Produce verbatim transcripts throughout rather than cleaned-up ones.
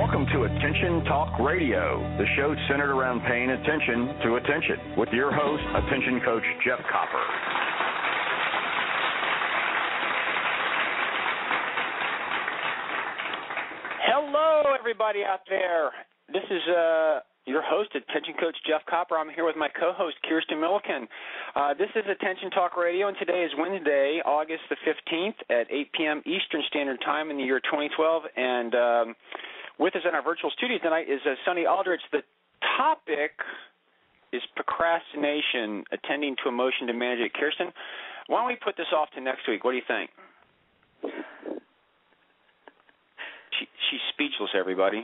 Welcome to Attention Talk Radio, the show centered around paying attention to attention, with your host, Attention Coach Jeff Copper. Hello, everybody out there. This is uh, your host, Attention Coach Jeff Copper. I'm here with my co-host, Kirsten Milliken. Uh, this is Attention Talk Radio, and today is Wednesday, August the fifteenth at eight p.m. Eastern Standard Time in the year twenty twelve. And um, with us in our virtual studio tonight is uh, Sonny Aldrich. The topic is procrastination, attending to emotion to manage it. Kirsten, why don't we put this off to next week? What do you think? She, she's speechless, everybody.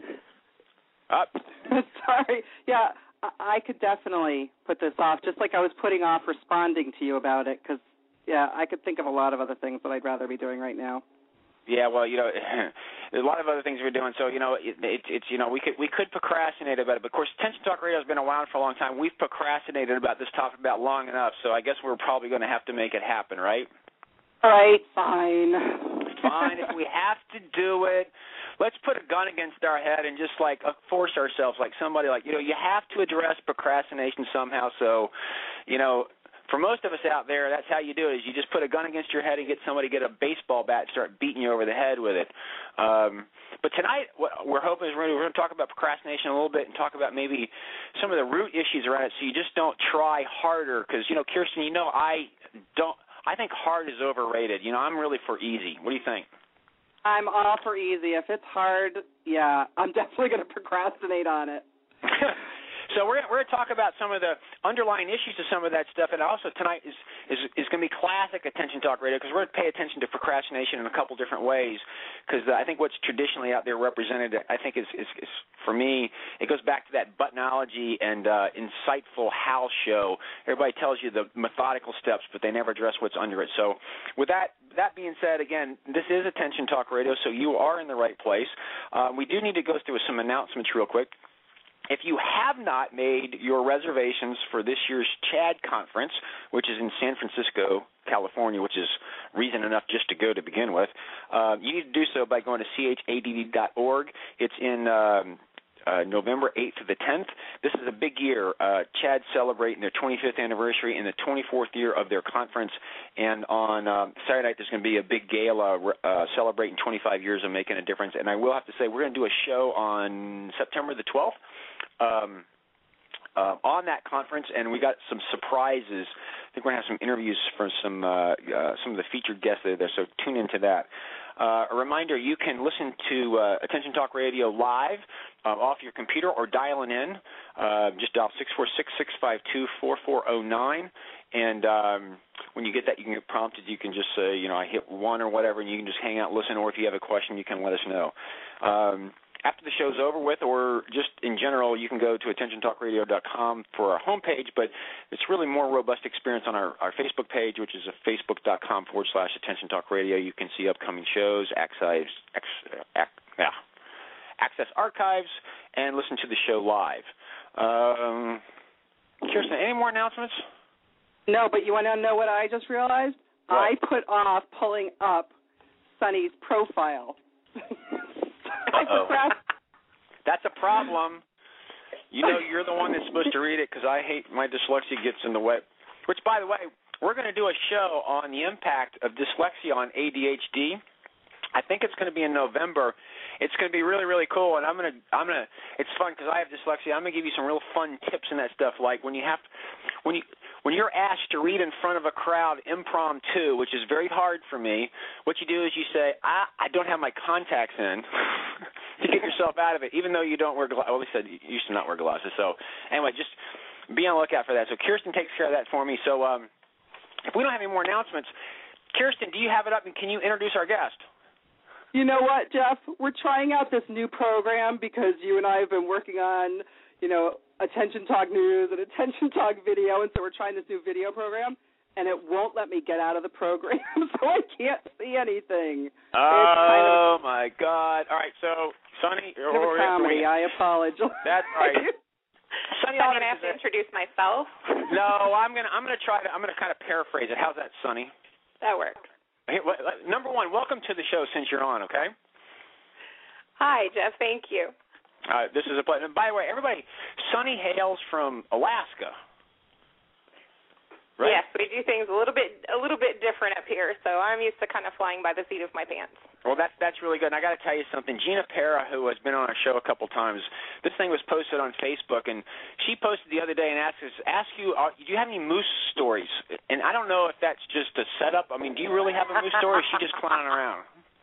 Up. Sorry. Yeah, I, I could definitely put this off, just like I was putting off responding to you about it, because, yeah, I could think of a lot of other things that I'd rather be doing right now. Yeah, well, you know, there's a lot of other things we're doing. So, you know, it, it, it's, you know, we could we could procrastinate about it. But, of course, Attention Talk Radio has been around for a long time. We've procrastinated about this topic about long enough, so I guess we're probably going to have to make it happen, right? All right, fine. Fine. If we have to do it, let's put a gun against our head and just, like, uh, force ourselves, like somebody, like, you know, you have to address procrastination somehow. So, you know, for most of us out there, that's how you do it, is you just put a gun against your head and get somebody to get a baseball bat and start beating you over the head with it. Um, but tonight, what we're hoping is we're going to talk about procrastination a little bit and talk about maybe some of the root issues around it, so you just don't try harder. Because, you know, Kirsten, you know, I don't – I think hard is overrated. You know, I'm really for easy. What do you think? I'm all for easy. If it's hard, yeah, I'm definitely going to procrastinate on it. So we're we're going to talk about some of the underlying issues of some of that stuff, and also tonight is is, is going to be classic Attention Talk Radio, because we're going to pay attention to procrastination in a couple different ways, because I think what's traditionally out there represented, I think is, is, is for me, it goes back to that buttonology and uh, insightful how show. Everybody tells you the methodical steps, but they never address what's under it. So with that that being said, again, this is Attention Talk Radio, so you are in the right place. Uh, we do need to go through some announcements real quick. If you have not made your reservations for this year's CHAD conference, which is in San Francisco, California, which is reason enough just to go to begin with, uh, you need to do so by going to C H A D D dot org. It's in um, uh, November eighth to the tenth. This is a big year. Uh, CHAD celebrating their twenty-fifth anniversary and the twenty-fourth year of their conference. And on um, Saturday night, there's going to be a big gala uh, celebrating twenty-five years of making a difference. And I will have to say, we're going to do a show on September the twelfth. Um, uh, on that conference, and we got some surprises. I think we're going to have some interviews from some uh, uh, some of the featured guests that are there, so tune into that. Uh, a reminder, you can listen to uh, Attention Talk Radio live uh, off your computer or dialing in. Uh, just dial six four six, six five two, four four zero nine, and um, when you get that, you can get prompted. You can just say, you know, I hit one or whatever, and you can just hang out and listen, or if you have a question, you can let us know. Um, After the show's over with, or just in general, you can go to attention talk radio dot com for our homepage, but it's really more robust experience on our, our Facebook page, which is facebook.com forward slash Attention Talk Radio. You can see upcoming shows, access, ac, yeah, access archives, and listen to the show live. Um, Kirsten, any more announcements? No, but you want to know what I just realized? What? I put off pulling up Sonny's profile. Uh-oh. That's a problem. You know you're the one that's supposed to read it, because I hate my dyslexia gets in the way. Which, by the way, we're going to do a show on the impact of dyslexia on A D H D. I think it's going to be in November. It's going to be really, really cool, and I'm going to, I'm going to. It's fun because I have dyslexia. I'm going to give you some real fun tips and that stuff, like when you have, when you, when you're asked to read in front of a crowd impromptu, which is very hard for me. What you do is you say, I, I don't have my contacts in, to get yourself out of it, even though you don't wear glasses. Well, at least I used to not wear glasses. So anyway, just be on the lookout for that. So Kirsten takes care of that for me. So um, if we don't have any more announcements, Kirsten, do you have it up, and can you introduce our guest? You know what, Jeff? We're trying out this new program because you and I have been working on, you know, Attention Talk News and Attention Talk Video, and so we're trying this new video program, and it won't let me get out of the program, so I can't see anything. Oh, kind of a, my God. All right, so, Sonny. Kind of a comedy. I apologize. That's right. Sonny, I'm going to have to introduce myself. No, I'm going to I'm going to try to, I'm going to kind of paraphrase it. How's that, Sonny? That works. Hey, number one, welcome to the show since you're on, okay? Hi, Jeff. Thank you. Uh, this is a pleasure. By the way, everybody, Sunny hails from Alaska. Right? Yes, we do things a little bit a little bit different up here, so I'm used to kind of flying by the seat of my pants. Well, that's that's really good. And I got to tell you something. Gina Para, who has been on our show a couple times, this thing was posted on Facebook, and she posted the other day and asked us, ask you, uh, do you have any moose stories? And I don't know if that's just a setup. I mean, do you really have a moose story, or is she just clowning around?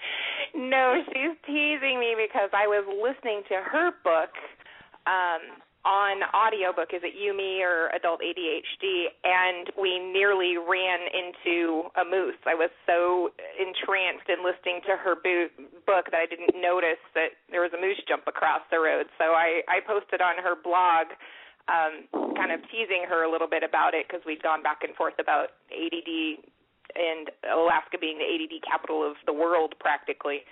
No, she's teasing me because I was listening to her book um, on audiobook. Is it You, Me, or Adult A D H D? And we nearly ran into a moose. I was so entranced in listening to her bo- book that I didn't notice that there was a moose jump across the road. So I, I posted on her blog um, kind of teasing her a little bit about it because we'd gone back and forth about A D D and Alaska being the A D D capital of the world practically.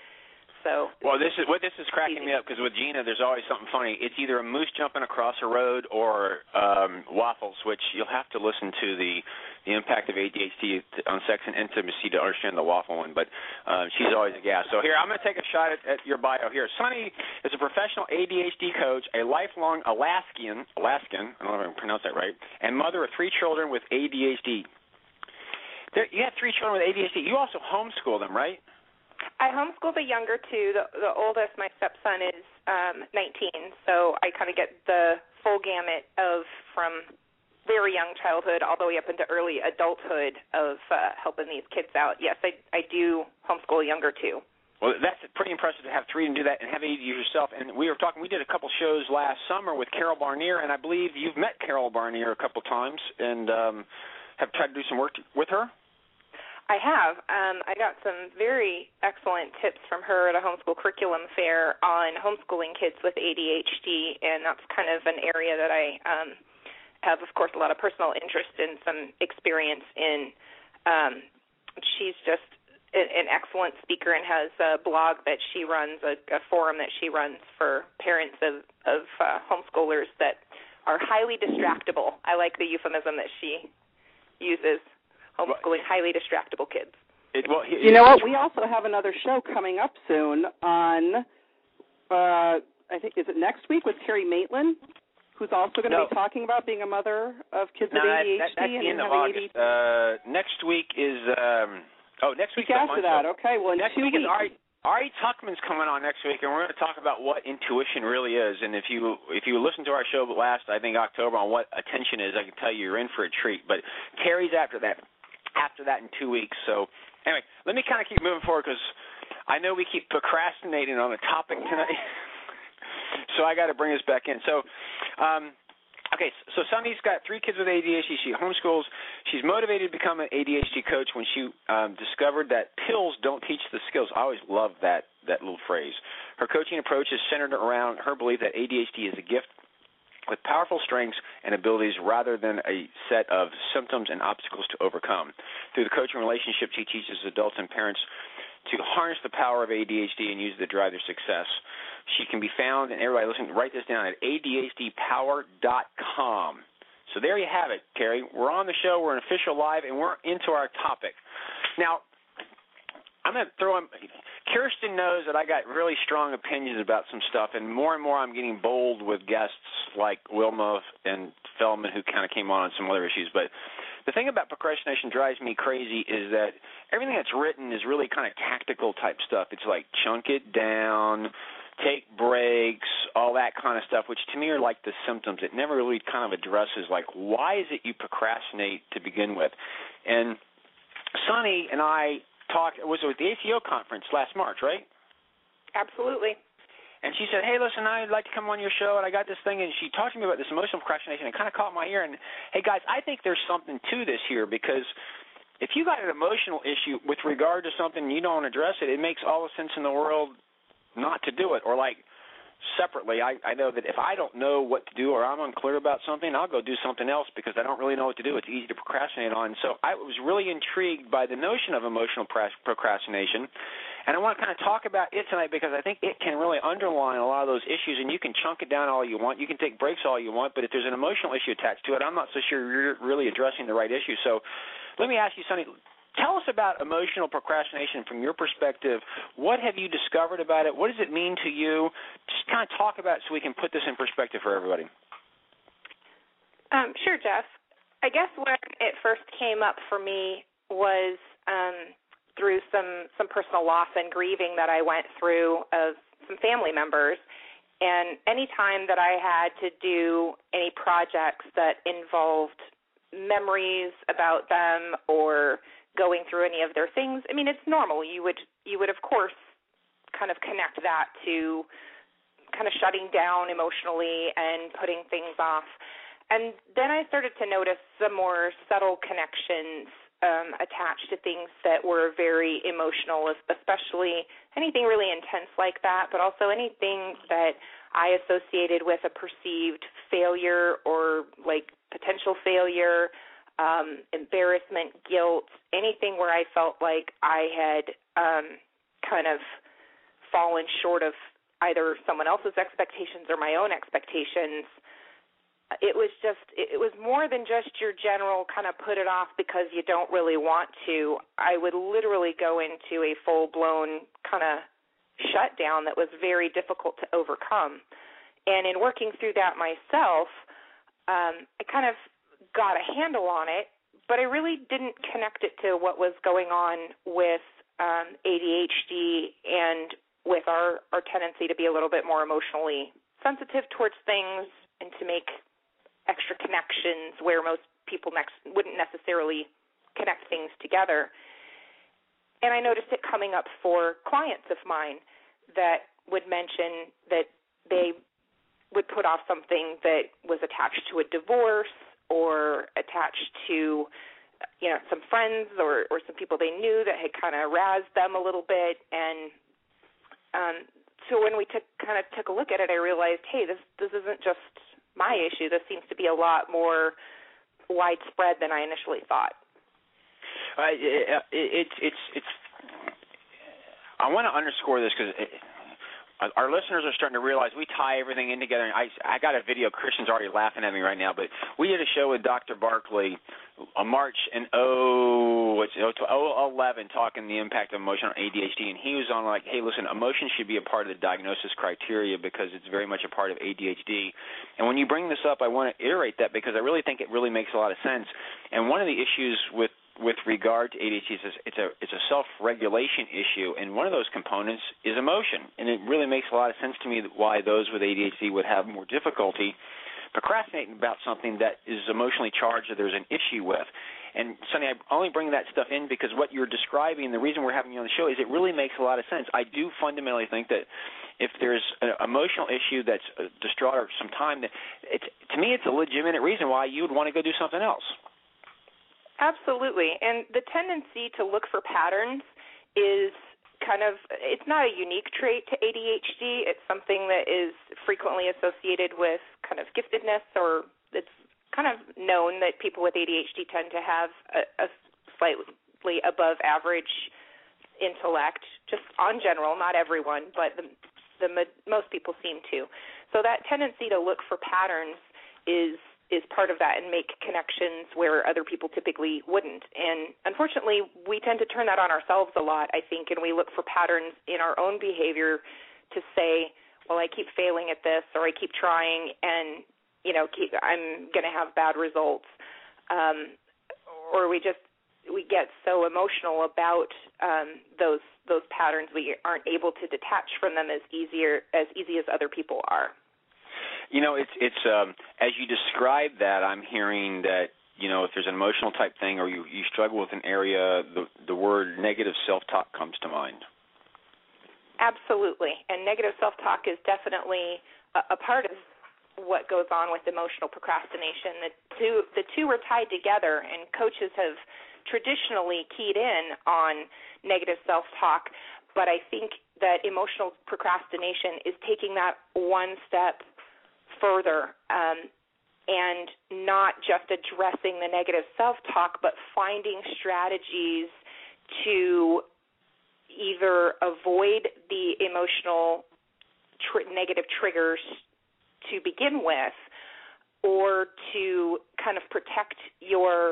So well, this is what this is cracking me up because with Gina, there's always something funny. It's either a moose jumping across a road or um, waffles, which you'll have to listen to the the impact of A D H D on sex and intimacy to understand the waffle one. But uh, she's always a gas. So here, I'm going to take a shot at, at your bio here. Sunny is a professional A D H D coach, a lifelong Alaskan, Alaskan, I don't know if I can pronounce that right, and mother of three children with A D H D. There, you have three children with A D H D. You also homeschool them, right? I homeschool the younger two. The, the oldest, my stepson, is um, nineteen, so I kind of get the full gamut of from very young childhood all the way up into early adulthood of uh, helping these kids out. Yes, I, I do homeschool younger two. Well, that's pretty impressive to have three and do that and have eight yourself. And we were talking, we did a couple shows last summer with Carol Barnier, and I believe you've met Carol Barnier a couple times and um, have tried to do some work with her. I have. Um, I got some very excellent tips from her at a homeschool curriculum fair on homeschooling kids with A D H D, and that's kind of an area that I um, have, of course, a lot of personal interest and some experience in. Um, she's just an excellent speaker and has a blog that she runs, a, a forum that she runs for parents of, of uh, homeschoolers that are highly distractible. I like the euphemism that she uses. Homeschooling highly distractible kids. It, well, he, you know what? We also have another show coming up soon on, uh, I think, is it next week with Terry Maitland, who's also going to no. be talking about being a mother of kids no, with A D H D. That, that, that's and the end of having August. Uh, next week is, um, oh, next week. Week after that, show. okay. Well, in next two week weeks. is Ari, Ari Tuckman's coming on next week, and we're going to talk about what intuition really is. And if you if you listen to our show last, I think, October on what attention is, I can tell you you're in for a treat. But Terry's after that. after that in two weeks. So anyway, let me kind of keep moving forward because I know we keep procrastinating on the topic tonight. So I got to bring us back in. So, um, okay, so Sunny's got three kids with A D H D. She homeschools. She's motivated to become an A D H D coach when she um, discovered that pills don't teach the skills. I always loved that, that little phrase. Her coaching approach is centered around her belief that A D H D is a gift with powerful strengths and abilities rather than a set of symptoms and obstacles to overcome. Through the coaching relationship, she teaches adults and parents to harness the power of A D H D and use it to drive their success. She can be found, and everybody listen, write this down, at A D H D power dot com. So there you have it, Carrie. We're on the show. We're an official live, and we're into our topic. Now, I'm going to throw in – Kirsten knows that I got really strong opinions about some stuff, and more and more I'm getting bold with guests like Wilma and Feldman who kind of came on on some other issues. But the thing about procrastination drives me crazy is that everything that's written is really kind of tactical type stuff. It's like chunk it down, take breaks, all that kind of stuff, which to me are like the symptoms. It never really kind of addresses like why is it you procrastinate to begin with. And Sunny and I talked, it was at the A C O conference last March, right? Absolutely. And she said, hey, listen, I'd like to come on your show, and I got this thing, and she talked to me about this emotional procrastination. It kind of caught my ear, and, hey, guys, I think there's something to this here because if you got an emotional issue with regard to something and you don't address it, it makes all the sense in the world not to do it. Or like separately, I, I know that if I don't know what to do or I'm unclear about something, I'll go do something else because I don't really know what to do. It's easy to procrastinate on. So I was really intrigued by the notion of emotional procrastination, and I want to kind of talk about it tonight because I think it can really underline a lot of those issues, and you can chunk it down all you want. You can take breaks all you want, but if there's an emotional issue attached to it, I'm not so sure you're really addressing the right issue. So let me ask you, Sunny, tell us about emotional procrastination from your perspective. What have you discovered about it? What does it mean to you? Just kind of talk about it so we can put this in perspective for everybody. Um, sure, Jeff. I guess when it first came up for me was um, through some, some personal loss and grieving that I went through of some family members. And any time that I had to do any projects that involved memories about them or going through any of their things, I mean, it's normal. You would, you would of course, kind of connect that to kind of shutting down emotionally and putting things off. And then I started to notice some more subtle connections um, attached to things that were very emotional, especially anything really intense like that, but also anything that I associated with a perceived failure or like potential failure, um, embarrassment, guilt, anything where I felt like I had um, kind of fallen short of either someone else's expectations or my own expectations. It was just, it was more than just your general kind of put it off because you don't really want to. I would literally go into a full-blown kind of shutdown that was very difficult to overcome. And in working through that myself, um, I kind of got a handle on it, but I really didn't connect it to what was going on with um, A D H D and with our, our tendency to be a little bit more emotionally sensitive towards things and to make extra connections where most people next wouldn't necessarily connect things together. And I noticed it coming up for clients of mine that would mention that they would put off something that was attached to a divorce or attached to, you know, some friends or, or some people they knew that had kind of razzed them a little bit. And um, so when we took kind of took a look at it, I realized, hey, this this isn't just my issue. This seems to be a lot more widespread than I initially thought. Uh, it, it, it's it's it's. I want to underscore this because our listeners are starting to realize we tie everything in together. And I I got a video. Christian's already laughing at me right now, but we did a show with Doctor Barkley on March in oh it's oh eleven talking the impact of emotion on A D H D, and he was on like, hey, listen, emotion should be a part of the diagnosis criteria because it's very much a part of A D H D. And when you bring this up, I want to iterate that because I really think it really makes a lot of sense. And one of the issues with with regard to A D H D is it's a it's a self-regulation issue, and one of those components is emotion. And it really makes a lot of sense to me why those with A D H D would have more difficulty procrastinating about something that is emotionally charged or there's an issue with. And, Sonny, I only bring that stuff in because what you're describing, the reason we're having you on the show, is it really makes a lot of sense. I do fundamentally think that if there's an emotional issue that's distraught or some time, that it's, to me it's a legitimate reason why you would want to go do something else. Absolutely. And the tendency to look for patterns is kind of, it's not a unique trait to A D H D. It's something that is frequently associated with kind of giftedness, or it's kind of known that people with A D H D tend to have a, a slightly above average intellect, just on general, not everyone, but the, the most people seem to. So that tendency to look for patterns is is part of that and make connections where other people typically wouldn't. And unfortunately, we tend to turn that on ourselves a lot, I think, and we look for patterns in our own behavior to say, well, I keep failing at this, or I keep trying and, you know, keep, I'm going to have bad results. Um, or we just, we get so emotional about um, those those patterns, we aren't able to detach from them as easier as easy as other people are. You know, it's it's um, as you describe that, I'm hearing that, you know, if there's an emotional type thing or you, you struggle with an area, the the word negative self-talk comes to mind. Absolutely, and negative self-talk is definitely a, a part of what goes on with emotional procrastination. The two the two are tied together, and coaches have traditionally keyed in on negative self-talk, but I think that emotional procrastination is taking that one step further, um, and not just addressing the negative self-talk, but finding strategies to either avoid the emotional tr- negative triggers to begin with, or to kind of protect your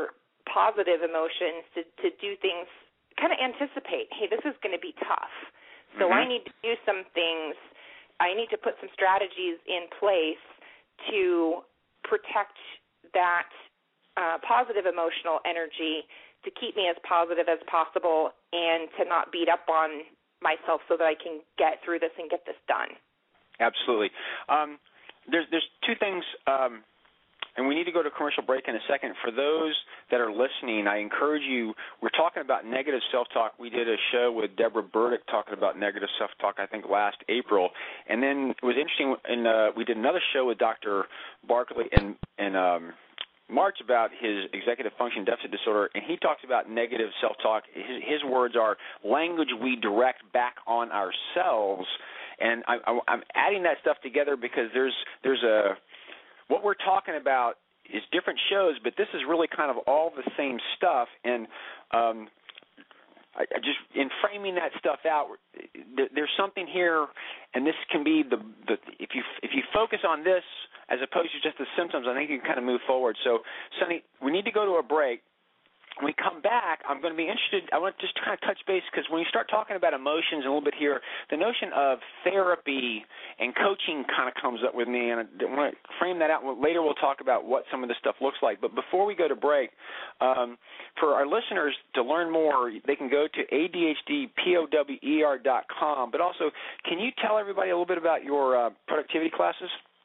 positive emotions to, to do things, kind of anticipate, hey, this is going to be tough. So mm-hmm. I need to do some things. I need to put some strategies in place to protect that uh, positive emotional energy to keep me as positive as possible and to not beat up on myself so that I can get through this and get this done. Absolutely. Um, there's there's two things, um, and we need to go to a commercial break in a second. For those that are listening, I encourage you, we're talking about negative self-talk. We did a show with Deborah Burdick talking about negative self-talk, I think, last April. And then it was interesting, and uh, we did another show with Doctor Barkley in, in um, March about his executive function deficit disorder, and he talks about negative self-talk. His, his words are language we direct back on ourselves. And I, I, I'm adding that stuff together because there's there's a what we're talking about is different shows, but this is really kind of all the same stuff. And um, I, I just in framing that stuff out, there, there's something here, and this can be the, the if you if you focus on this as opposed to just the symptoms, I think you can kind of move forward. So, Sonny, we need to go to a break. When we come back, I'm going to be interested, I want to just kind of touch base, because when you start talking about emotions a little bit here, the notion of therapy and coaching kind of comes up with me, and I want to frame that out. Later we'll talk about what some of this stuff looks like. But before we go to break, um, for our listeners to learn more, they can go to A D H D power dot com. But also, can you tell everybody a little bit about your uh, productivity classes?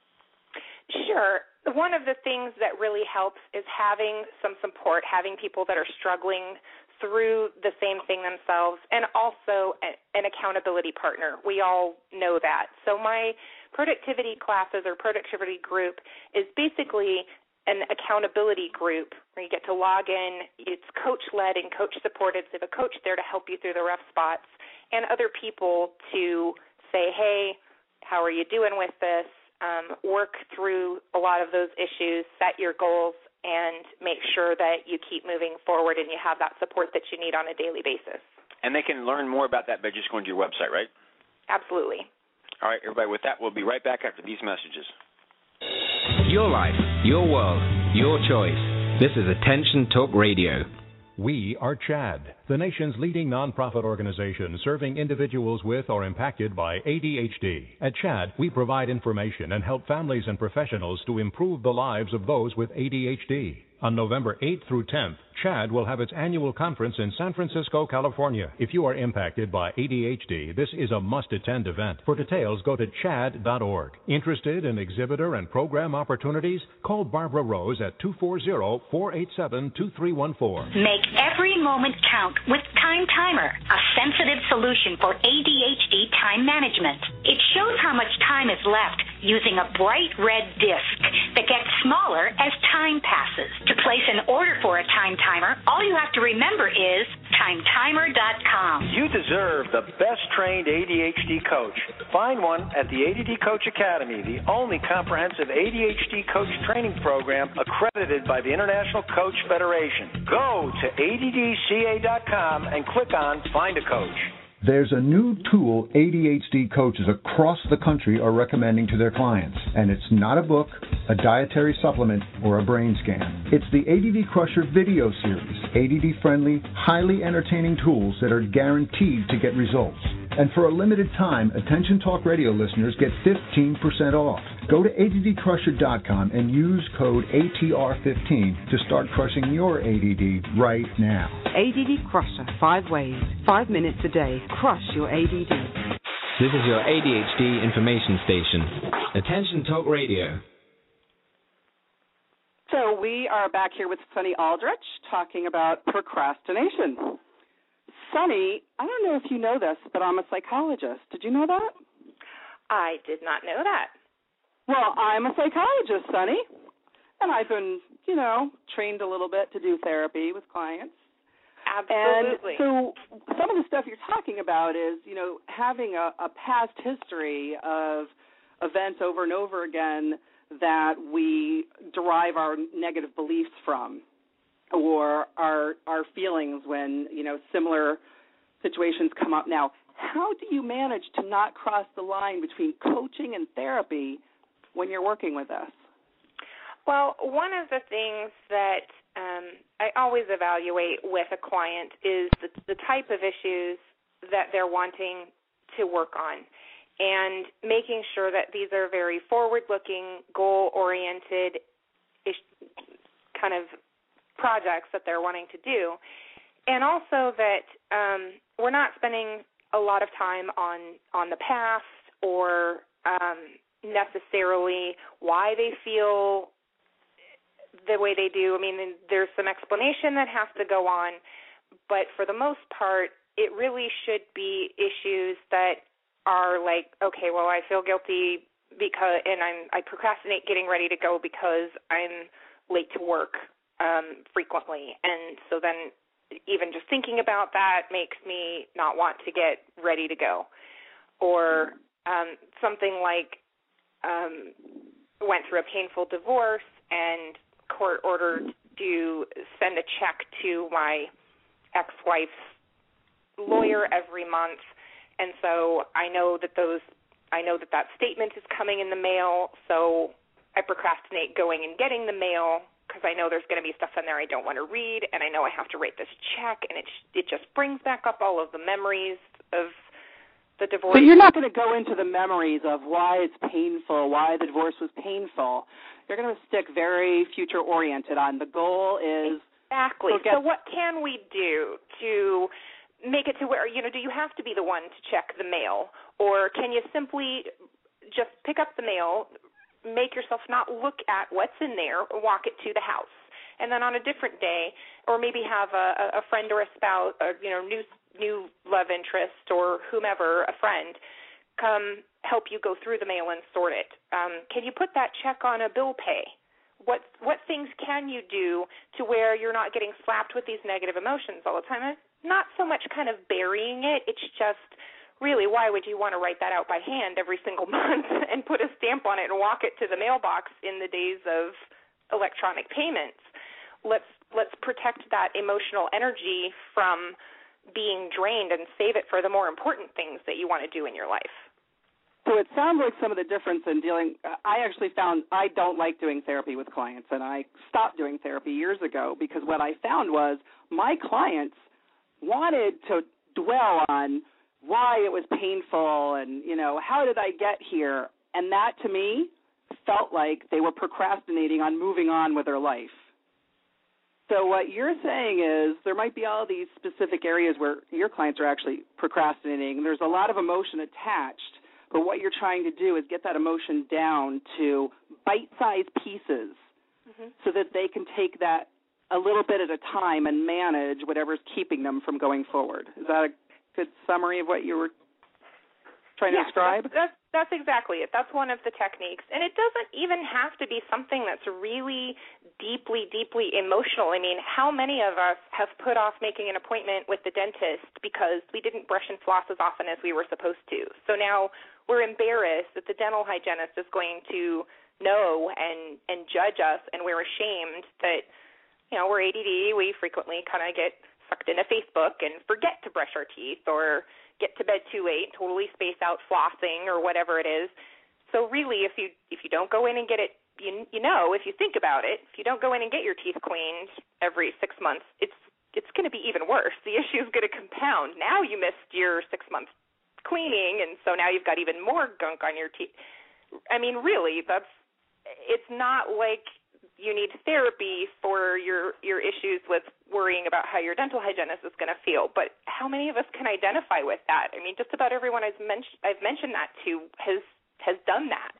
Sure. One of the things that really helps is having some support, having people that are struggling through the same thing themselves, and also an accountability partner. We all know that. So my productivity classes or productivity group is basically an accountability group where you get to log in. It's coach-led and coach-supported. So you have a coach there to help you through the rough spots, and other people to say, hey, how are you doing with this? Um, work through a lot of those issues, set your goals, and make sure that you keep moving forward and you have that support that you need on a daily basis. And they can learn more about that by just going to your website, right? Absolutely. All right, everybody, with that, we'll be right back after these messages. Your life, your world, your choice. This is Attention Talk Radio. We are CHAD, the nation's leading nonprofit organization serving individuals with or impacted by A D H D. At CHAD, we provide information and help families and professionals to improve the lives of those with A D H D. On November eighth through tenth, CHAD will have its annual conference in San Francisco, California. If you are impacted by A D H D, this is a must-attend event. For details, go to chad dot org. Interested in exhibitor and program opportunities? Call Barbara Rose at two four zero, four eight seven, two three one four. Make every moment count with Time Timer, a sensitive solution for A D H D time management. It shows how much time is left using a bright red disc that gets smaller as time passes. To place an order for a Time Timer, all you have to remember is time timer dot com. You deserve the best-trained A D H D coach. Find one at the A D D Coach Academy, the only comprehensive A D H D coach training program accredited by the International Coach Federation. Go to A D D C A dot com and click on Find a Coach. There's a new tool A D H D coaches across the country are recommending to their clients, and it's not a book, a dietary supplement, or a brain scan. It's the A D D Crusher video series, A D D-friendly, highly entertaining tools that are guaranteed to get results. And for a limited time, Attention Talk Radio listeners get fifteen percent off. Go to A D D crusher dot com and use code A T R fifteen to start crushing your A D D right now. A D D Crusher, five ways, five minutes a day. Crush your A D D. This is your A D H D information station. Attention Talk Radio. So we are back here with Sonny Aldrich talking about procrastination. Sonny, I don't know if you know this, but I'm a psychologist. Did you know that? I did not know that. Well, I'm a psychologist, Sonny, and I've been, you know, trained a little bit to do therapy with clients. Absolutely. And so some of the stuff you're talking about is, you know, having a, a past history of events over and over again that we derive our negative beliefs from, or our our feelings when, you know, similar situations come up. Now, how do you manage to not cross the line between coaching and therapy when you're working with us? Well, one of the things that um, I always evaluate with a client is the, the type of issues that they're wanting to work on, and making sure that these are very forward-looking, goal-oriented ish, kind of projects that they're wanting to do, and also that um, we're not spending a lot of time on, on the past or um, necessarily why they feel the way they do. I mean, there's some explanation that has to go on, but for the most part, it really should be issues that are like, okay, well, I feel guilty because, and I'm, I procrastinate getting ready to go because I'm late to work um, frequently, and so then even just thinking about that makes me not want to get ready to go. Or um, something like um, went through a painful divorce and court ordered to send a check to my ex-wife's lawyer every month, and so I know that those I know that that statement is coming in the mail, so I procrastinate going and getting the mail because I know there's going to be stuff in there I don't want to read, and I know I have to write this check, and it it just brings back up all of the memories of the divorce. So you're not going to go into the memories of why it's painful, why the divorce was painful. You're going to stick very future-oriented on the goal is... Exactly. So what can we do to make it to where, you know, do you have to be the one to check the mail, or can you simply just pick up the mail, make yourself not look at what's in there, walk it to the house, and then on a different day, or maybe have a, a friend or a spouse, or, you know, new new love interest or whomever, a friend, come help you go through the mail and sort it. Um, can you put that check on a bill pay? What what things can you do to where you're not getting slapped with these negative emotions all the time? It's not so much kind of burying it. It's just really, why would you want to write that out by hand every single month and put a stamp on it and walk it to the mailbox in the days of electronic payments? Let's let's protect that emotional energy from being drained and save it for the more important things that you want to do in your life. So it sounds like some of the difference in dealing, I actually found I don't like doing therapy with clients, and I stopped doing therapy years ago because what I found was my clients wanted to dwell on why it was painful and, you know, how did I get here? And that, to me, felt like they were procrastinating on moving on with their life. So what you're saying is there might be all these specific areas where your clients are actually procrastinating. There's a lot of emotion attached, but what you're trying to do is get that emotion down to bite-sized pieces mm-hmm. so that they can take that a little bit at a time and manage whatever's keeping them from going forward. Is that a good summary of what you were trying yeah, to describe? That's, that's, that's exactly it. That's one of the techniques. And it doesn't even have to be something that's really deeply, deeply emotional. I mean, how many of us have put off making an appointment with the dentist because we didn't brush and floss as often as we were supposed to? So now we're embarrassed that the dental hygienist is going to know and, and judge us, and we're ashamed that, you know, we're A D D. We frequently kind of get sucked into Facebook and forget to brush our teeth or get to bed too late, totally space out flossing or whatever it is. So really, if you if you don't go in and get it, you you know, if you think about it, if you don't go in and get your teeth cleaned every six months, it's it's going to be even worse. The issue is going to compound. Now you missed your six months cleaning, and so now you've got even more gunk on your teeth. I mean, really, that's it's not like you need therapy for your, your issues with worrying about how your dental hygienist is going to feel. But how many of us can identify with that? I mean, just about everyone I've, men- I've mentioned that to has has done that.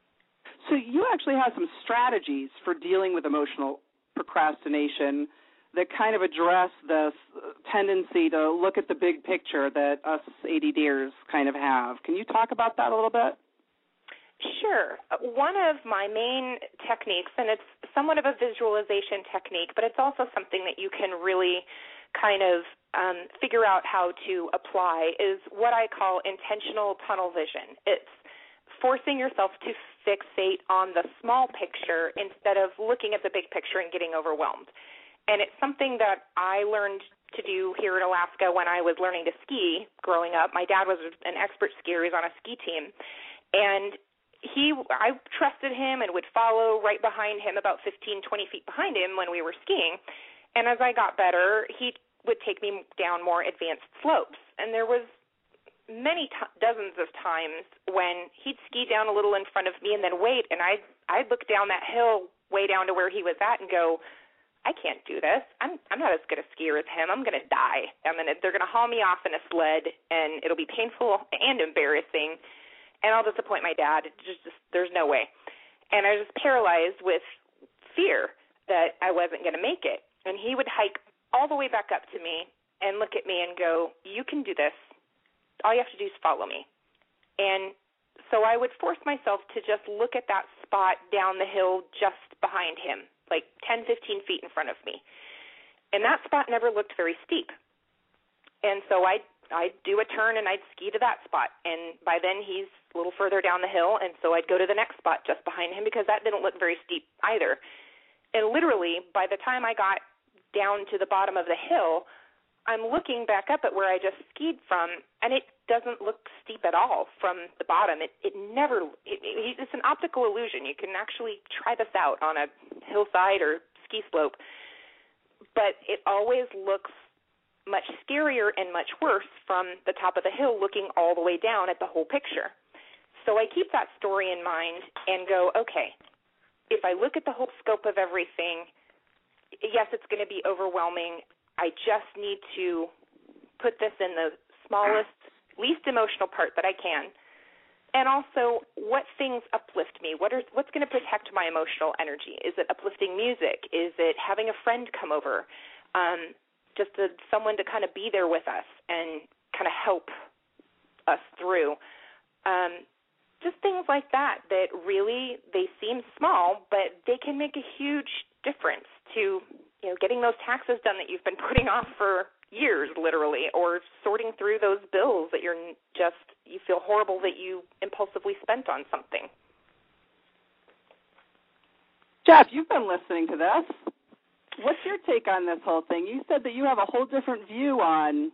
So you actually have some strategies for dealing with emotional procrastination that kind of address this tendency to look at the big picture that us ADDers kind of have. Can you talk about that a little bit? Sure. One of my main techniques, and it's somewhat of a visualization technique, but it's also something that you can really kind of um, figure out how to apply, is what I call intentional tunnel vision. It's forcing yourself to fixate on the small picture instead of looking at the big picture and getting overwhelmed. And it's something that I learned to do here in Alaska when I was learning to ski growing up. My dad was an expert skier. He was on a ski team. And he, I trusted him and would follow right behind him, about fifteen, twenty feet behind him when we were skiing. And as I got better, he would take me down more advanced slopes. And there was many t- dozens of times when he'd ski down a little in front of me and then wait, and I'd, I'd look down that hill way down to where he was at and go, I can't do this. I'm I'm not as good a skier as him. I'm going to die. I'm gonna, they're going to haul me off in a sled, and it'll be painful and embarrassing, and I'll disappoint my dad. It's just, just there's no way. And I was paralyzed with fear that I wasn't going to make it. And he would hike all the way back up to me and look at me and go, you can do this. All you have to do is follow me. And so I would force myself to just look at that spot down the hill just behind him, like ten, fifteen feet in front of me. And that spot never looked very steep. And so I'd, I'd do a turn and I'd ski to that spot. And by then he's a little further down the hill, and so I'd go to the next spot just behind him because that didn't look very steep either. And literally, by the time I got down to the bottom of the hill, I'm looking back up at where I just skied from, and it doesn't look steep at all from the bottom. It it never, it, it, it's an optical illusion. You can actually try this out on a hillside or ski slope, but it always looks much scarier and much worse from the top of the hill looking all the way down at the whole picture. So I keep that story in mind and go, okay, if I look at the whole scope of everything, yes, it's going to be overwhelming. I just need to put this in the smallest, least emotional part that I can. And also, what things uplift me? What are, what's going to protect my emotional energy? Is it uplifting music? Is it having a friend come over? Um, just a, someone to kind of be there with us and kind of help us through. Um, just things like that that really, they seem small, but they can make a huge difference to, you know, getting those taxes done that you've been putting off for years, literally, or sorting through those bills that you're just, you feel horrible that you impulsively spent on something. Jeff, you've been listening to this. What's your take on this whole thing? You said that you have a whole different view on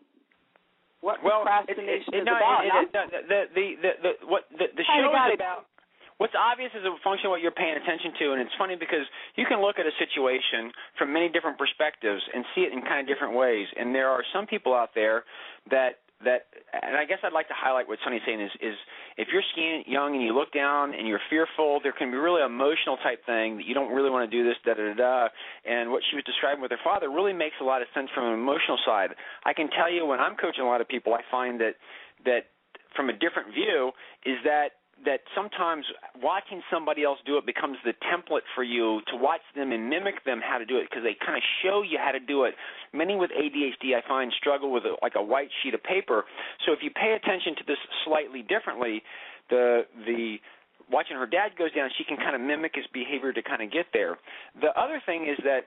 what well, procrastination it, it, it, is no, about. It, it, no, the, the, the, the, what the, the show is about. What's obvious is a function of what you're paying attention to, and it's funny because you can look at a situation from many different perspectives and see it in kind of different ways. And there are some people out there that that, and I guess I'd like to highlight what Sonny's saying is, is if you're skiing young and you look down and you're fearful, there can be really emotional type thing that you don't really want to do this, da da da da. And what she was describing with her father really makes a lot of sense from an emotional side. I can tell you when I'm coaching a lot of people, I find that that from a different view is that. that sometimes watching somebody else do it becomes the template for you to watch them and mimic them how to do it because they kind of show you how to do it. Many with A D H D, I find, struggle with a, like a white sheet of paper. So if you pay attention to this slightly differently, the the watching her dad goes down, she can kind of mimic his behavior to kind of get there. The other thing is that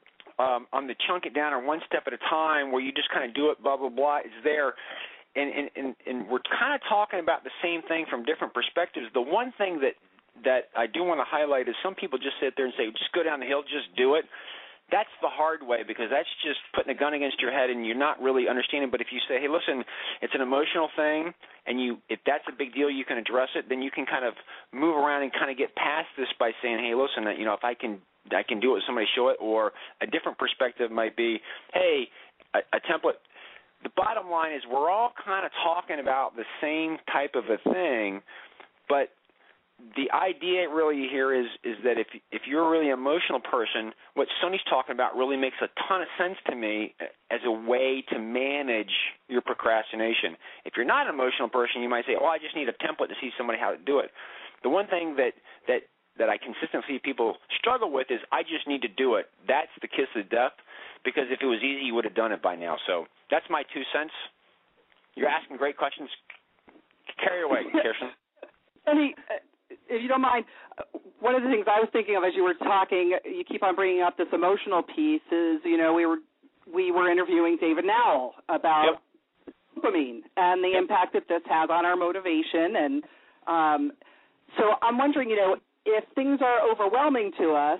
um, on the chunk it down or one step at a time where you just kind of do it, blah, blah, blah, it's there. And, and, and, and we're kind of talking about the same thing from different perspectives. The one thing that, that I do want to highlight is some people just sit there and say, just go down the hill, just do it. That's the hard way because that's just putting a gun against your head and you're not really understanding. But if you say, hey, listen, it's an emotional thing, and you if that's a big deal, you can address it, then you can kind of move around and kind of get past this by saying, hey, listen, you know, if I can I can do it, somebody show it. Or a different perspective might be, hey, a, a template. The bottom line is we're all kind of talking about the same type of a thing, but the idea really here is is that if if you're a really emotional person, what Sonny's talking about really makes a ton of sense to me as a way to manage your procrastination. If you're not an emotional person, you might say, oh, I just need a template to see somebody how to do it. The one thing that, that, that I consistently see people struggle with is I just need to do it. That's the kiss of death. Because if it was easy, you would have done it by now. So that's my two cents. You're asking great questions. Carry away, Kirsten. Sonny, if you don't mind, one of the things I was thinking of as you were talking, you keep on bringing up this emotional piece. Is you know we were we were interviewing David Nowell about yep. dopamine and the yep. impact that this has on our motivation, and um, so I'm wondering, you know, if things are overwhelming to us.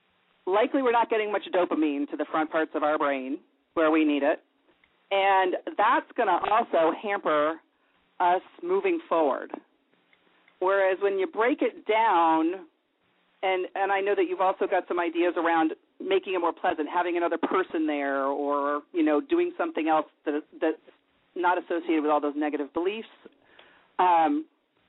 Likely we're not getting much dopamine to the front parts of our brain where we need it, and that's going to also hamper us moving forward. Whereas when you break it down, and and I know that you've also got some ideas around making it more pleasant, having another person there, or, you know, doing something else that that's not associated with all those negative beliefs, um,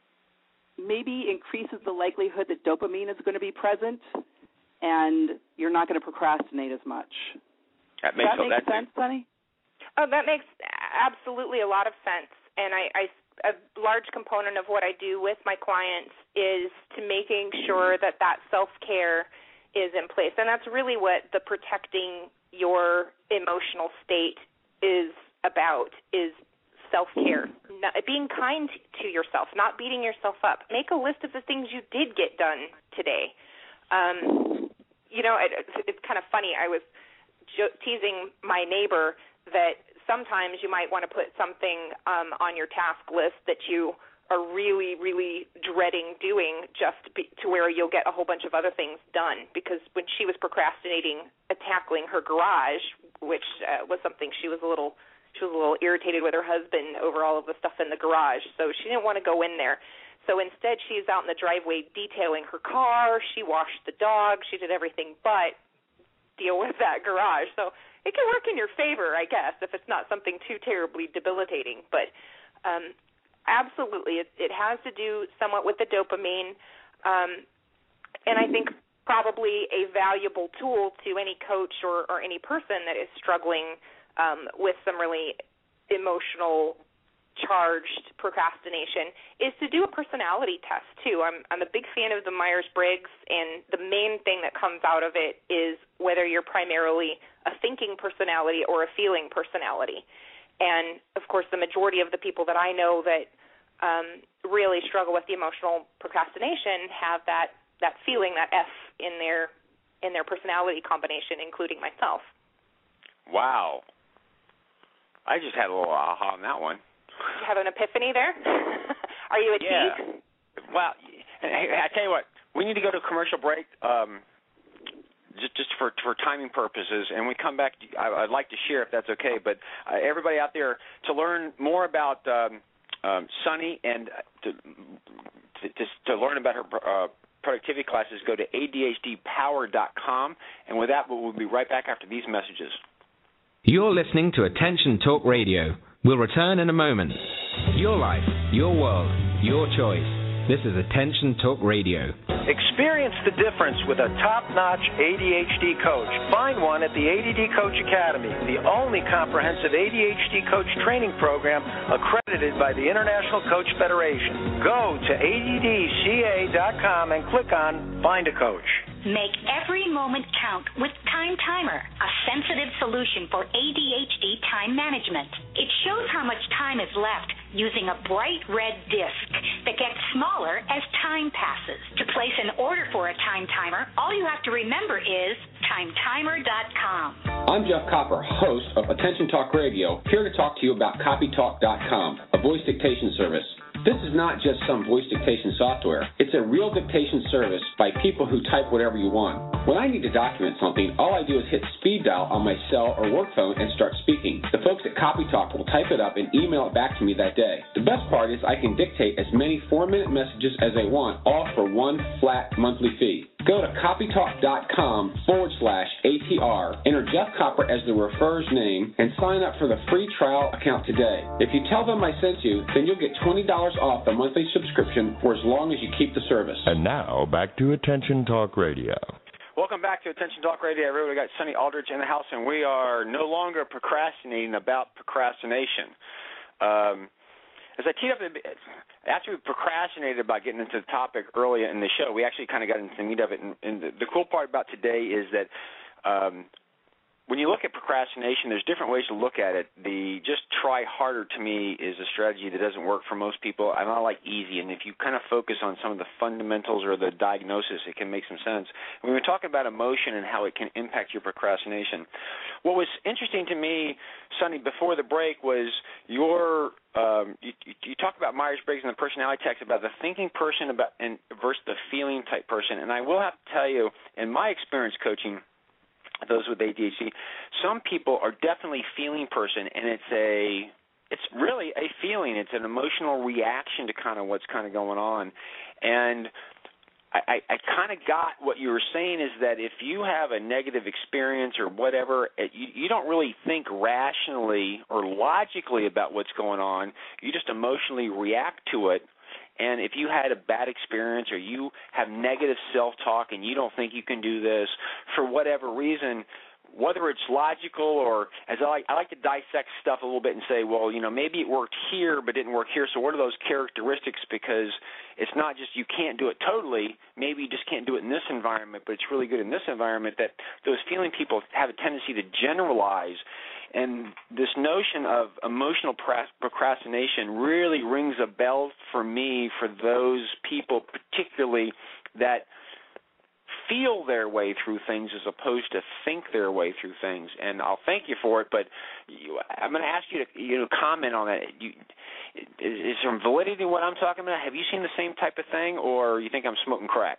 maybe increases the likelihood that dopamine is going to be present, and you're not going to procrastinate as much. That makes, Does that make sense, Sunny? Oh, that makes absolutely a lot of sense. And I, I, a large component of what I do with my clients is to making sure that that self-care is in place. And that's really what the protecting your emotional state is about, is self-care. Not, being kind to yourself, not beating yourself up. Make a list of the things you did get done today. Um, you know, it, it's kind of funny. I was jo- teasing my neighbor that sometimes you might want to put something um, on your task list that you are really, really dreading doing just be, to where you'll get a whole bunch of other things done. Because when she was procrastinating uh, tackling her garage, which uh, was something she was a little she was a little irritated with her husband over all of the stuff in the garage, so she didn't want to go in there. So instead, she's out in the driveway detailing her car. She washed the dog. She did everything but deal with that garage. So it can work in your favor, I guess, if it's not something too terribly debilitating. But um, absolutely, it, it has to do somewhat with the dopamine. Um, and I think probably a valuable tool to any coach or, or any person that is struggling um, with some really emotional charged procrastination is to do a personality test too. I'm I'm a big fan of the Myers-Briggs, and the main thing that comes out of it is whether you're primarily a thinking personality or a feeling personality. And of course, the majority of the people that I know that um, really struggle with the emotional procrastination have that that feeling, that F in their in their personality combination, including myself. Wow. I just had a little aha on that one. You have an epiphany there? Are you a yeah. tease? Well, I tell you what, we need to go to a commercial break um, just, just for, for timing purposes, and when we come back, I'd like to share if that's okay, but uh, everybody out there, to learn more about um, um, Sunny and to, to, to learn about her uh, productivity classes, go to A D H D power dot com, and with that, we'll be right back after these messages. You're listening to Attention Talk Radio. We'll return in a moment. Your life, your world, your choice. This is Attention Talk Radio. Experience the difference with a top-notch A D H D coach. Find one at the A D D Coach Academy, the only comprehensive A D H D coach training program accredited by the International Coach Federation. Go to A D D C A dot com and click on Find a Coach. Make every moment count with Time Timer, a sensitive solution for A D H D time management. It shows how much time is left using a bright red disc that gets smaller as time passes. To place an order for a Time Timer, all you have to remember is time timer dot com. I'm Jeff Copper, host of Attention Talk Radio, here to talk to you about copy talk dot com, a voice dictation service. This is not just some voice dictation software. It's a real dictation service by people who type whatever you want. When I need to document something, all I do is hit speed dial on my cell or work phone and start speaking. The folks at CopyTalk will type it up and email it back to me that day. The best part is I can dictate as many four-minute messages as I want, all for one flat monthly fee. Go to copytalk.com forward slash ATR, enter Jeff Copper as the referrer's name, and sign up for the free trial account today. If you tell them I sent you, then you'll get twenty dollars off the monthly subscription for as long as you keep the service. And now, back to Attention Talk Radio. Welcome back to Attention Talk Radio. Everybody got Sunny Aldrich in the house, and we are no longer procrastinating about procrastination. Um, as I teed up, after we procrastinated about getting into the topic earlier in the show, we actually kind of got into the meat of it. And, and the, the cool part about today is that um, when you look at procrastination, there's different ways to look at it. The just try harder to me is a strategy that doesn't work for most people. I don't like easy, and if you kind of focus on some of the fundamentals or the diagnosis, it can make some sense. When we're talking about emotion and how it can impact your procrastination, what was interesting to me, Sunny, before the break was your um, you, you talk about Myers-Briggs and the personality test about the thinking person about and versus the feeling type person, and I will have to tell you, in my experience coaching those with A D H D, some people are definitely feeling person, and it's a it's really a feeling. It's an emotional reaction to kind of what's kind of going on. And I, I, I kind of got what you were saying is that if you have a negative experience or whatever, it, you, you don't really think rationally or logically about what's going on. You just emotionally react to it. And if you had a bad experience or you have negative self-talk and you don't think you can do this for whatever reason, whether it's logical or, as I like, I like to dissect stuff a little bit and say, well, you know, maybe it worked here but didn't work here, so what are those characteristics? Because it's not just you can't do it totally, maybe you just can't do it in this environment, but it's really good in this environment, that those feeling people have a tendency to generalize. And this notion of emotional procrastination really rings a bell for me for those people particularly that feel their way through things as opposed to think their way through things. And I'll thank you for it, but you, I'm going to ask you to you know, comment on that. You, is, is there validity to what I'm talking about? Have you seen the same type of thing, or you think I'm smoking crack?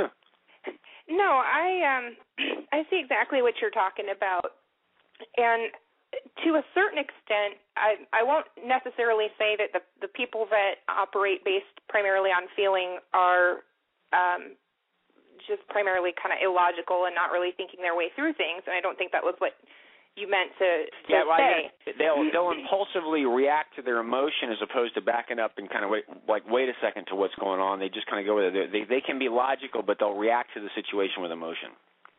No, I um, I see exactly what you're talking about. And to a certain extent, I, I won't necessarily say that the, the people that operate based primarily on feeling are um, just primarily kind of illogical and not really thinking their way through things, and I don't think that was what you meant to, to yeah, well, say. I mean, they'll, they'll impulsively react to their emotion as opposed to backing up and kind of wait, like, wait a second to what's going on. They just kind of go with it. They, they can be logical, but they'll react to the situation with emotion.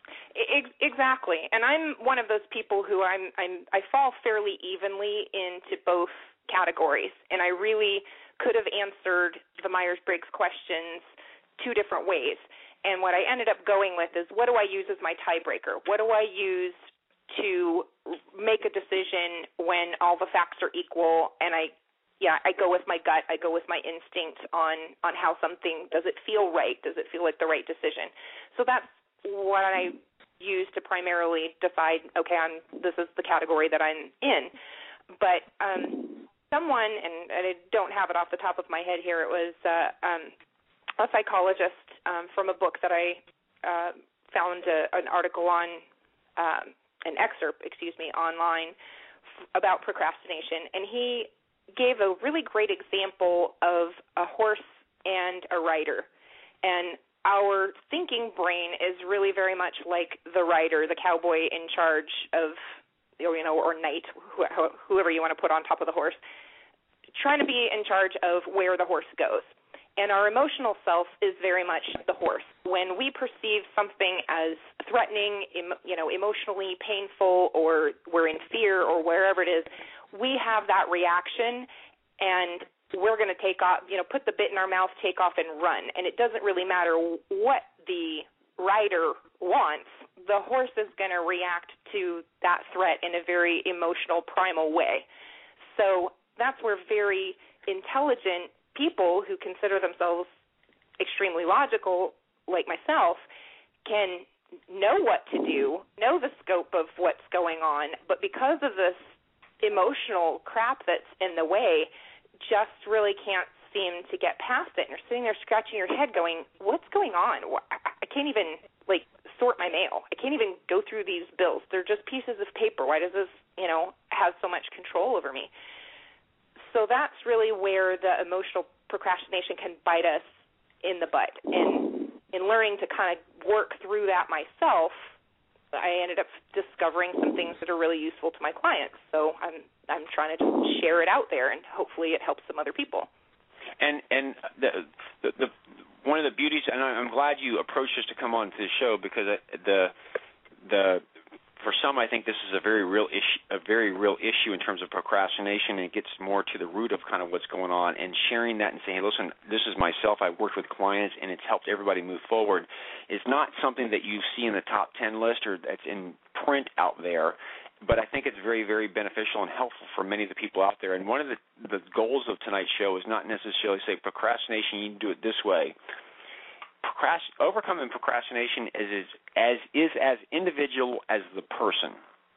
Exactly, and I'm one of those people who I'm, I'm I fall fairly evenly into both categories, and I really could have answered the Myers-Briggs questions two different ways. And what I ended up going with is, what do I use as my tiebreaker? What do I use to make a decision when all the facts are equal? And I, yeah, I go with my gut. I go with my instinct on on how something, does it feel right? Does it feel like the right decision? So that's what I use to primarily decide, okay, I'm, this is the category that I'm in. But um, someone, and I don't have it off the top of my head here, it was uh, um, a psychologist um, from a book that I uh, found a, an article on, um, an excerpt, excuse me, online f- about procrastination. And he gave a really great example of a horse and a rider. And our thinking brain is really very much like the rider, the cowboy in charge of, you know, or knight, whoever you want to put on top of the horse, trying to be in charge of where the horse goes. And our emotional self is very much the horse. When we perceive something as threatening, you know, emotionally painful, or we're in fear, or wherever it is, we have that reaction, and we're going to take off, you know, put the bit in our mouth, take off and run. And it doesn't really matter what the rider wants. The horse is going to react to that threat in a very emotional, primal way. So that's where very intelligent people who consider themselves extremely logical, like myself, can know what to do, know the scope of what's going on, but because of this emotional crap that's in the way, just really can't seem to get past it. And you're sitting there scratching your head going, what's going on? I can't even, like, sort my mail. I can't even go through these bills. They're just pieces of paper. Why does this, you know, have so much control over me? So that's really where the emotional procrastination can bite us in the butt. And in learning to kind of work through that myself, I ended up discovering some things that are really useful to my clients. So I'm I'm trying to just share it out there, and hopefully it helps some other people. And and the the, the one of the beauties, and I'm glad you approached us to come on to the show, because the the for some, I think this is a very real issue, a very real issue in terms of procrastination, and it gets more to the root of kind of what's going on, and sharing that and saying, hey, listen, this is myself. I've worked with clients, and it's helped everybody move forward. It's not something that you see in the top ten list or that's in print out there, but I think it's very, very beneficial and helpful for many of the people out there. And one of the, the goals of tonight's show is not necessarily say procrastination, you need to do it this way. Procrast- overcoming procrastination is, is as is as individual as the person,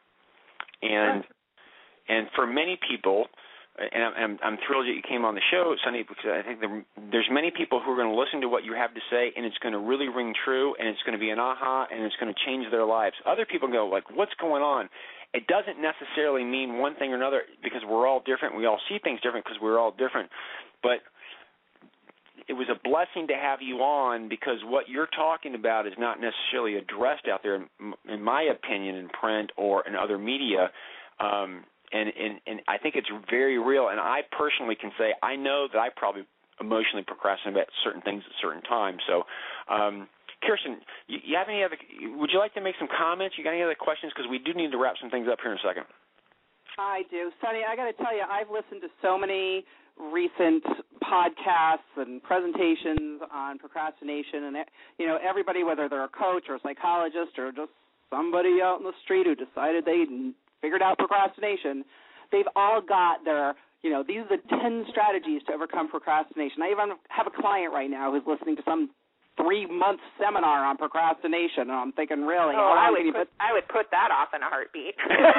and and for many people, and I'm, I'm thrilled that you came on the show, Sonny, because I think there, there's many people who are going to listen to what you have to say, and it's going to really ring true, and it's going to be an aha, and it's going to change their lives. Other people go like, "What's going on?" it doesn't necessarily mean one thing or another because we're all different. We all see things different because we're all different. But it was a blessing to have you on because what you're talking about is not necessarily addressed out there, in, in my opinion, in print or in other media. Um, and, and, and I think it's very real. And I personally can say I know that I probably emotionally procrastinate about certain things at certain times. So, um, Kirsten, you, you have any other? Would you like to make some comments? You got any other questions? Because we do need to wrap some things up here in a second. I do, Sonny. I got to tell you, I've listened to so many recent podcasts and presentations on procrastination, and you know, everybody, whether they're a coach or a psychologist or just somebody out in the street who decided they figured out procrastination, they've all got their, you know, these are the ten strategies to overcome procrastination. I even have a client right now who's listening to some three-month seminar on procrastination, and I'm thinking, really? Oh, I would, you put, I would put that off in a heartbeat.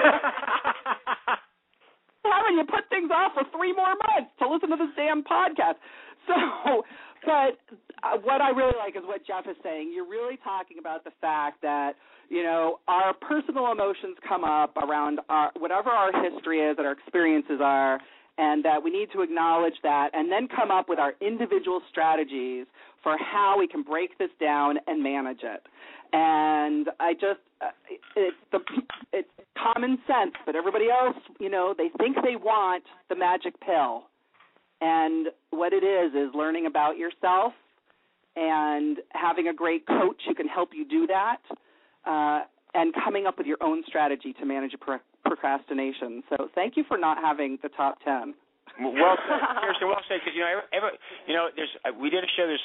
Haven't you put things off for three more months to listen to this damn podcast? So, but uh, what I really like is what Jeff is saying. You're really talking about the fact that, you know, our personal emotions come up around our, whatever our history is and our experiences are, and that we need to acknowledge that and then come up with our individual strategies for how we can break this down and manage it. And I just, uh, it's, the, it's common sense, but everybody else, you know, they think they want the magic pill. And what it is is learning about yourself and having a great coach who can help you do that, uh, and coming up with your own strategy to manage your pro- procrastination. So thank you for not having the top ten. Well said, Kirsten. Well said, because you know, every, you know, there's we did a show. There's,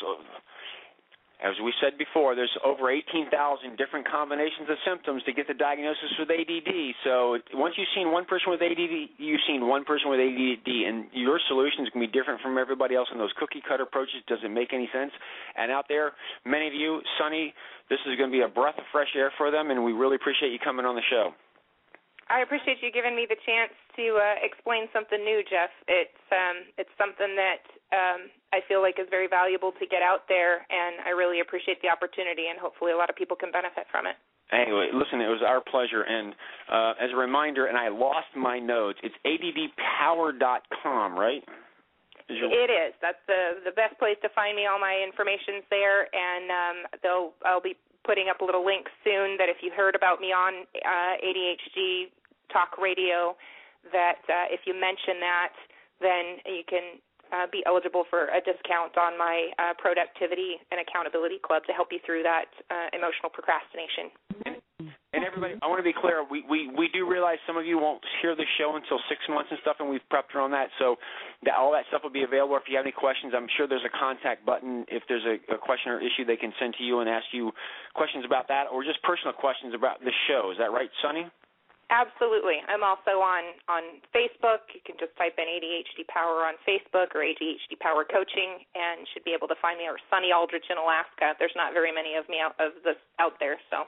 as we said before, there's over eighteen thousand different combinations of symptoms to get the diagnosis with A D D. So once you've seen one person with A D D, you've seen one person with A D D, and your solutions can be different from everybody else. And those cookie-cutter approaches doesn't make any sense. And out there, many of you, Sonny, this is going to be a breath of fresh air for them, and we really appreciate you coming on the show. I appreciate you giving me the chance to uh, explain something new, Jeff. It's um, it's something that um, I feel like is very valuable to get out there, and I really appreciate the opportunity, and hopefully a lot of people can benefit from it. Anyway, listen, it was our pleasure, and uh, as a reminder, and I lost my notes, it's A D D power dot com, right? Is your... It is. That's the the best place to find me. All my information's there, and um, they'll I'll be putting up a little link soon that if you heard about me on uh, A D H D Talk Radio, that uh, if you mention that, then you can uh, be eligible for a discount on my uh, productivity and accountability club to help you through that uh, emotional procrastination. And, and everybody, I want to be clear, we, we, we do realize some of you won't hear the show until six months and stuff, and we've prepped her on that, so that, all that stuff will be available. If you have any questions, I'm sure there's a contact button. If there's a, a question or issue, they can send to you and ask you questions about that, or just personal questions about the show. Is that right, Sonny? Absolutely. I'm also on, on Facebook. You can just type in A D H D Power on Facebook or A D H D Power Coaching, and should be able to find me, or Sonny Aldrich in Alaska. There's not very many of me out of this out there, so.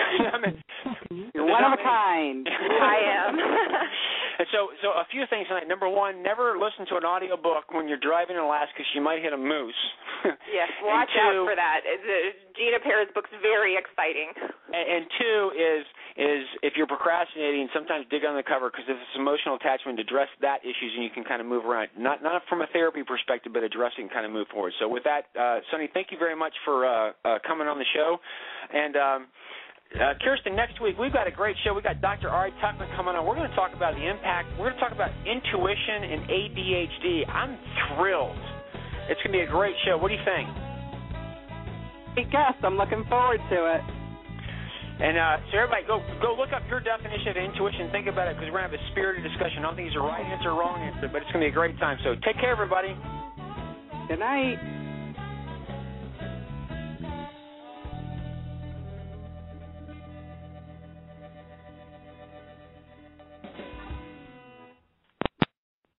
You're one of a kind. I am. And so, so a few things tonight. Number one, never listen to an audio book when you're driving in Alaska because you might hit a moose. Yes, watch two, out for that. Gina Parr's book's very exciting. And, and two is is if you're procrastinating, sometimes dig on the cover, because if it's emotional attachment, address that issues and you can kind of move around. Not not from a therapy perspective, but addressing kind of move forward. So with that, uh, Sonny, thank you very much for uh, uh, coming on the show. And um, Uh, Kirsten, next week we've got a great show. We've got Doctor Ari Tuckman coming on. We're going to talk about the impact. We're going to talk about intuition and A D H D. I'm thrilled. It's going to be a great show. What do you think? Great guest. I'm looking forward to it. And uh, so everybody, go go look up your definition of intuition. Think about it, because we're going to have a spirited discussion. I don't think it's a right answer or wrong answer, but it's going to be a great time. So take care, everybody. Good night.